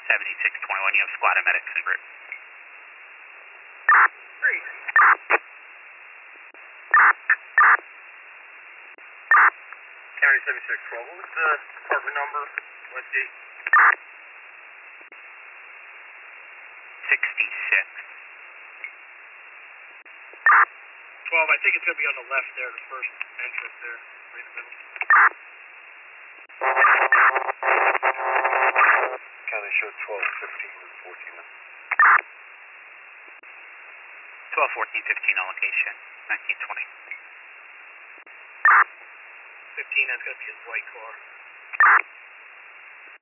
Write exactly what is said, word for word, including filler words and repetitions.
seventy-six twenty-one, you have squad and medics en route. Great. County seventy-six twelve, what was the apartment number, Westgate? sixty-six. twelve, I think it's going to be on the left there, the first entrance there, right in the middle. County showed twelve, fifteen, and fourteen. twelve, fourteen, fifteen on location, nineteen twenty. fifteen, that's going to be his white car.